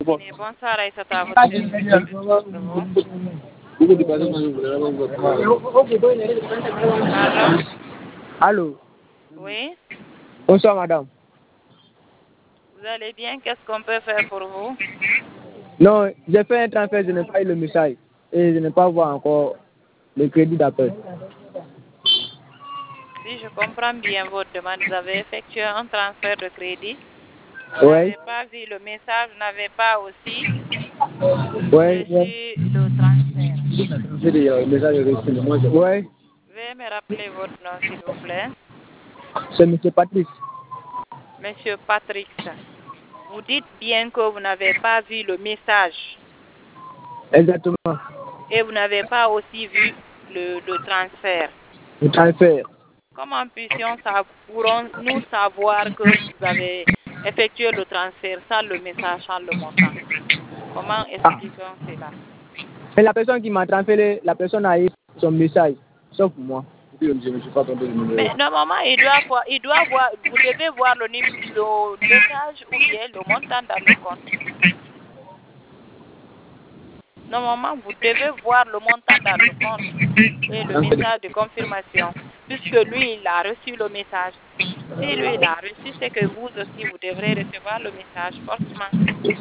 Oui, bonsoir Aïssata, votre service. Pardon? Allô? Oui, Bonsoir, madame. vous allez bien? Qu'est-ce qu'on peut faire pour vous? Non, j'ai fait un transfert, je n'ai pas eu le message. Et je n'ai pas vu encore le crédit d'appel. Si je comprends bien votre demande, vous avez effectué un transfert de crédit. Vous Oui. n'avez pas vu le message, vous n'avez pas aussi Oui. reçu le transfert. J'ai le message reçu. Oui. Veuillez me rappeler votre nom, s'il vous plaît. C'est M. Patrice. Monsieur Patrick, vous dites bien que vous n'avez pas vu le message Exactement. et vous n'avez pas aussi vu le transfert. Le transfert. Comment pourrons-nous savoir que vous avez effectué le transfert sans le message, sans le montant? Comment expliquons cela? Et la personne qui m'a transféré, la personne a eu son message, sauf moi. Je ne suis pas tombé le numéro. Mais normalement, vous devez voir le message ou bien le montant dans le compte. Normalement, vous devez voir le montant dans le compte et le message de confirmation, puisque lui, il a reçu le message. Si lui, il a reçu, c'est que vous aussi, vous devrez recevoir le message forcément.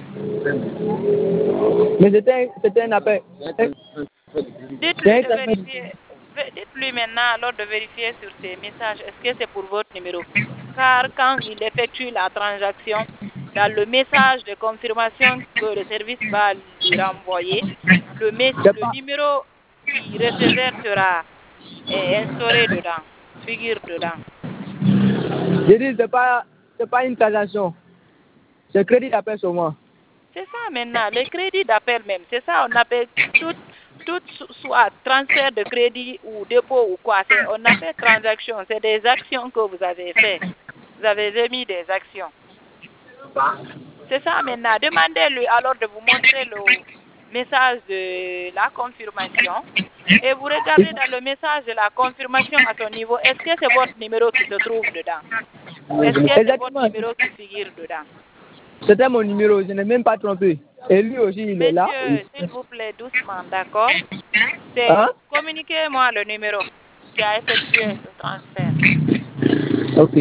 Mais c'était un appel. Dites-lui de vérifier. Dites-lui maintenant alors de vérifier sur ces messages. Est-ce que c'est pour votre numéro? Car quand il effectue la transaction, dans le message de confirmation que le service va lui renvoyer, le numéro qui receveur sera instauré dedans, figure dedans. Je dis, c'est pas une transaction. C'est crédit d'appel sur moi. C'est ça maintenant, les crédits d'appel même. C'est ça, on appelle tout soit transfert de crédit ou dépôt ou quoi. On appelle transaction. C'est des actions que vous avez fait. Vous avez émis des actions. C'est ça maintenant. Demandez-lui alors de vous montrer le message de la confirmation. Et vous regardez dans le message de la confirmation à son niveau. Est-ce que c'est votre numéro qui se trouve dedans? Est-ce que c'est votre numéro qui figure dedans? C'était mon numéro, je n'ai même pas trompé. Et lui aussi, il est là. Monsieur, s'il vous plaît, doucement, d'accord? Hein? Communiquez-moi le numéro qui a effectué le transfert. Ok.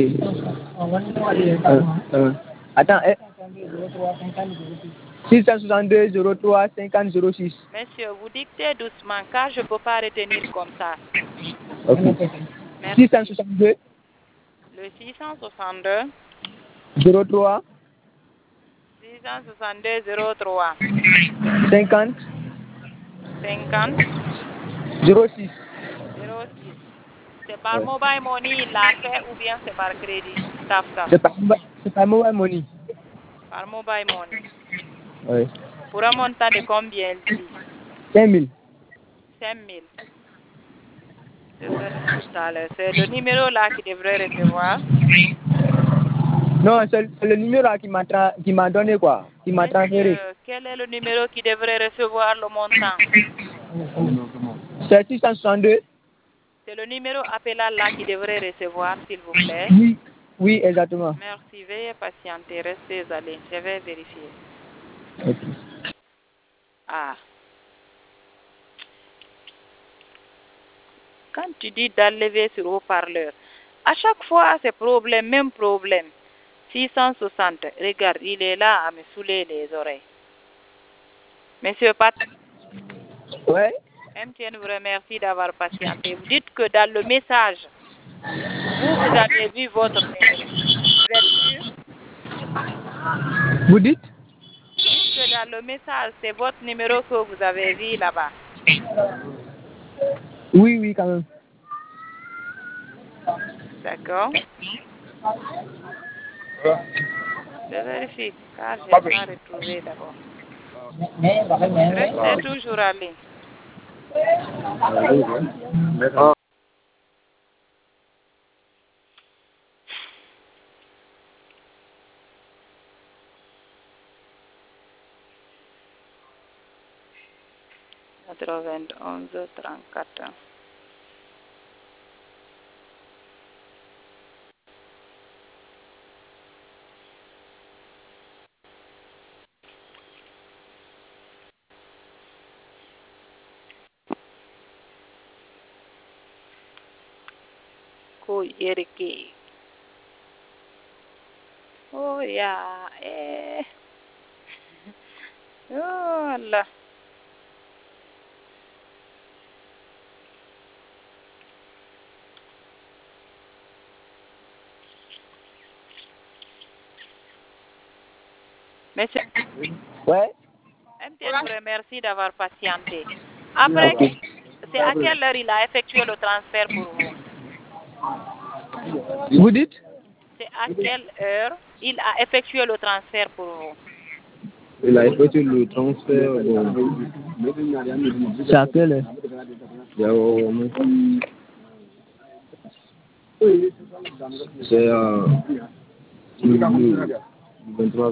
Attends. 662 03 50 06. Monsieur, vous dictez doucement car je ne peux pas retenir comme ça. Ok. Merci. 662 Le 662 03 03 50 50 06. 06. C'est par mobile money il l'a fait ou bien c'est par crédit? Taf. C'est pas mobile money. Par mobile money. Oui. Pour un montant de combien il dit? 5 000. 5 000. Je vérifie tout à l'heure. C'est le numéro là qui devrait recevoir. Non, c'est le numéro là qui m'a donné quoi, qui m'a transféré. Monsieur, quel est le numéro qui devrait recevoir le montant? C'est 662. C'est le numéro appelé là qui devrait recevoir, s'il vous plaît. Oui, exactement. Merci, veuillez patienter, restez en ligne, je vais vérifier. Ok. Ah. Quand tu dis d'enlever sur haut-parleur, à chaque fois c'est problème, même problème. 660, regarde, il est là à me saouler les oreilles. Monsieur Pat, Ouais. MTN vous remercie d'avoir patienté. Vous dites que dans le message, vous avez vu votre numéro. Vous êtes sûr? Vous dites? Vous dites que dans le message, c'est votre numéro que vous avez vu là-bas. Oui, quand même. D'accord. Je vérifie, car je n'ai pas retrouvé d'abord. Restez toujours en ligne. Notre 21 34. ko yerke. Oh ya, oh Allah. Monsieur, Ouais. MTN vous remercie d'avoir patienté. Après, c'est à quelle heure il a effectué le transfert pour vous? Vous dites? C'est à quelle heure il a effectué le transfert pour vous? Il a effectué le transfert. C'est à quelle heure? C'est à 23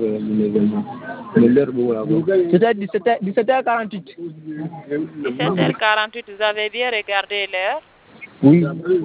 C'était 17h48. 17h48, vous avez bien regardé l'heure? Oui.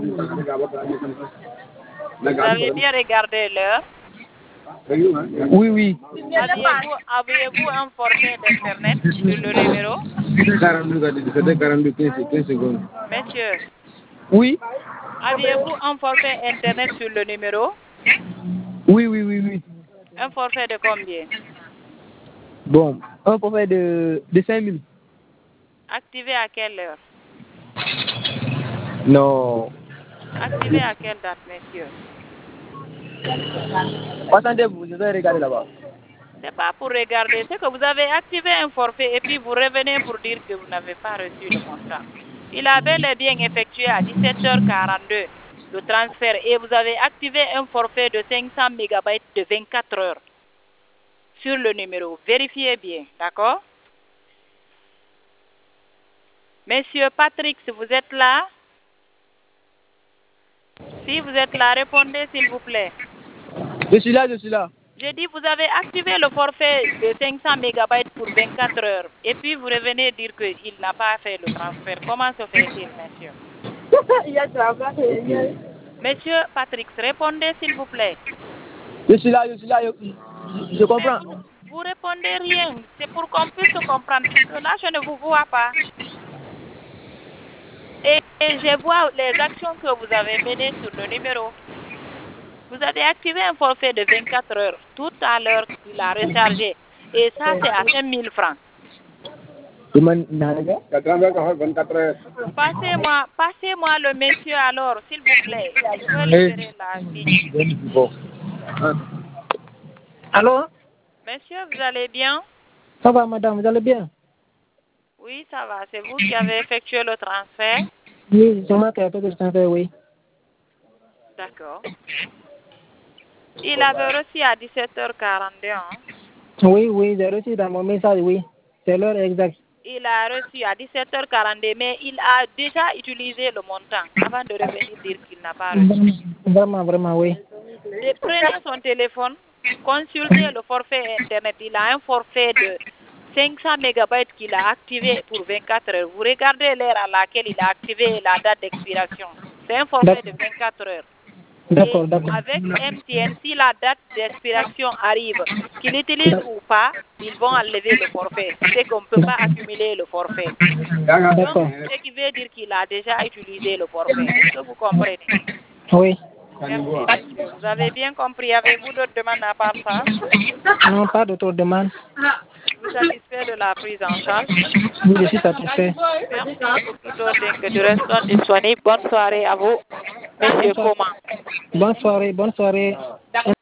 Vous avez bien regardé l'heure? Oui, oui. Aviez-vous un forfait d'Internet sur le numéro? 17h42, 15 secondes. Monsieur, Oui. aviez-vous un forfait Internet sur le numéro? Oui, oui, oui, oui. Un forfait de combien? Bon, un forfait de 5000. Activé à quelle heure? Non. Activé à quelle date, monsieur? Attendez-vous, je vais regarder là-bas. C'est pas pour regarder, c'est que vous avez activé un forfait et puis vous revenez pour dire que vous n'avez pas reçu le montant. Il a bel et bien effectué à 17h42 le transfert et vous avez activé un forfait de 500 mégabytes de 24 heures sur le numéro. Vérifiez bien, d'accord? Monsieur Patrick, si vous êtes là, si vous êtes là, répondez s'il vous plaît. Je suis là, je suis là. J'ai dit, vous avez activé le forfait de 500 mégabytes pour 24 heures. Et puis, vous revenez dire qu'il n'a pas fait le transfert. Comment se fait-il, monsieur? Monsieur Patrick, répondez, s'il vous plaît. Je suis là, je comprends. Mais vous répondez rien. C'est pour qu'on puisse se comprendre. Parce que là, je ne vous vois pas. Et je vois les actions que vous avez menées sur le numéro. Vous avez activé un forfait de 24 heures. Tout à l'heure, il a rechargé. Et ça, c'est à 5 000 francs. Passez-moi le monsieur alors, s'il vous plaît. Je veux libérer la ligne. Allô? Monsieur, vous allez bien? Ça va, madame, vous allez bien? Oui, ça va. C'est vous qui avez effectué le transfert? Oui, c'est moi qui ai fait le transfert, oui. D'accord. Il avait reçu à 17h41. Oui, oui, j'ai reçu dans mon message, oui. C'est l'heure exacte. Il a reçu à 17h42, mais il a déjà utilisé le montant avant de revenir dire qu'il n'a pas reçu. Vraiment, vraiment, oui. Et prenez son téléphone, consultez le forfait Internet. Il a un forfait de 500 mégabytes qu'il a activé pour 24 heures. Vous regardez l'heure à laquelle il a activé la date d'expiration. C'est un forfait de 24 heures. D'accord, Et d'accord. avec MTN, si la date d'expiration arrive, qu'il utilise ou pas, ils vont enlever le forfait. C'est qu'on ne peut pas accumuler le forfait. D'accord. Donc, ce qui veut dire qu'il a déjà utilisé le forfait. Est-ce que vous comprenez? Oui. Merci, monsieur. Vous avez bien compris. Avez-vous d'autres demandes à part ça? Non, pas d'autres demandes. Vous satisfait de la prise en charge? Oui, je suis satisfait. Merci. Pour tout autre que de restons disponibles. Bonne soirée à vous, monsieur Coman. Bonne soirée, bonne soirée.